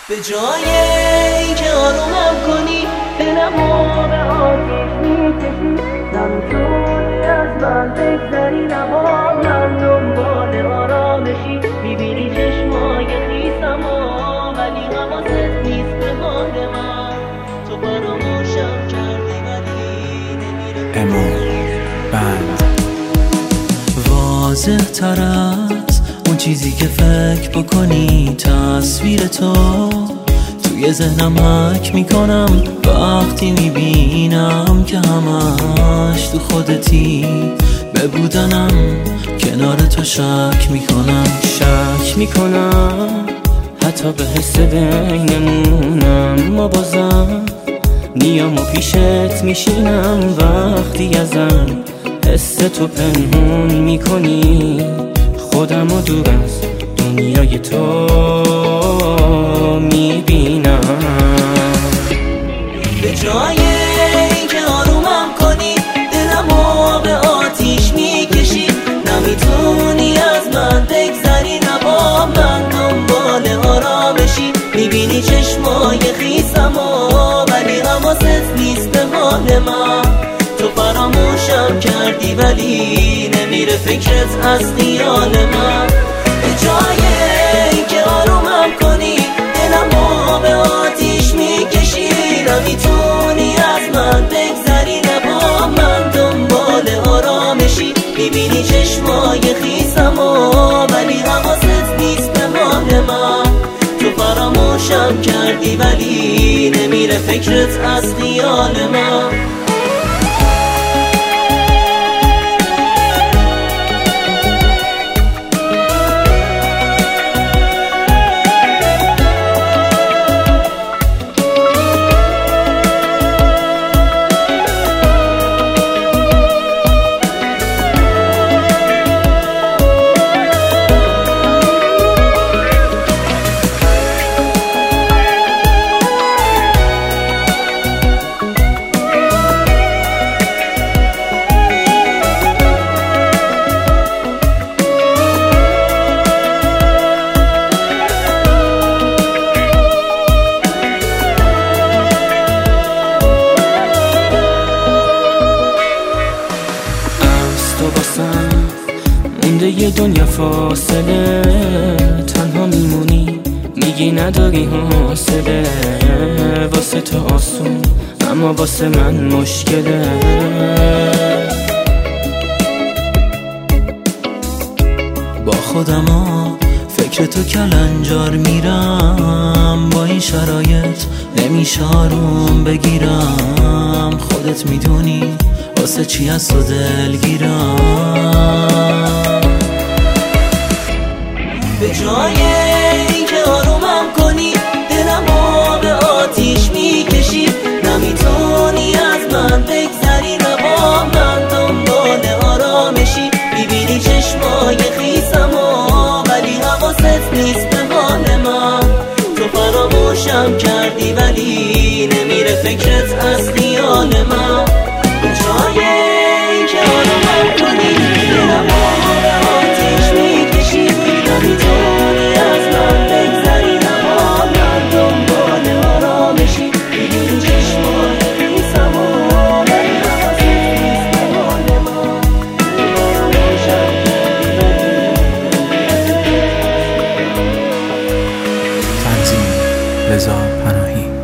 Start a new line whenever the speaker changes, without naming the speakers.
به جای اینکه آرومم کنی دلمو به آتیش میکشی، نمیتونی از من بگذری، نبا من دنبال آرامشی. میبینی چشمای خیسمو ولی حواست نیست به حال من. تو فراموشم کردی ولی نمیره.
امو بند واضح تر از اون چیزی که فکر بکنی، تصویر تو توی ذهنم حک میکنم وقتی میبینم که همش تو خودتی. به بودنم کنار تو شک میکنم حتی به حس بینمونم. ما بازم نیامو پیشت میشینم وقتی ازم حس تو پنهون میکنی. خودمو دور از دنیای تو میبینم.
به جای اینکه آرومم کنی دلمو به آتیش میکشی، نمیتونی از من بگذری، نبا من دنبال آرامشی. میبینی چشمای خیسمو ولی حواست نیست به حال من. تو فراموشم کردی ولی نمیره فکرت از خیال من. به جای اینکه آرومم کنی دلمو به آتیش میکشی، نمیتونی از من بگذری، نبا من دنبال آرامشی. میبینی چشمای خیسمو ولی حواست نیست به حال من. تو فراموشم کردی ولی نمیره فکرت از خیال من.
مونده یه دنیا فاصله، تنها میمونی میگی نداری حوصله. واسه تو آسون اما واسه من مشکله. با خودم فکر تو کلنجار میرم، با این شرایط نمیشه آروم بگیرم. خودت میدونی واسه چی از تو دلگیرم.
به جای اینکه آرومم کنی دلمو به آتیش میکشی، نمیتونی از من بگذری، نبا من دنبال آرامشی. میبینی چشمای خیسمو ولی حواست نیست به حال من. تو فراموشم کردی ولی نمیره فکرت از خیال من. به جای اینکه آرومم کنی دلمو به آتیش میکشی، نمیتونی از من بگذری، نبا من دنبال آرامشی. میبینی چشمای خیسمو ولی حواست نیست به حال من. فراموشم کردی ولی
تنظیم رضا پناهی.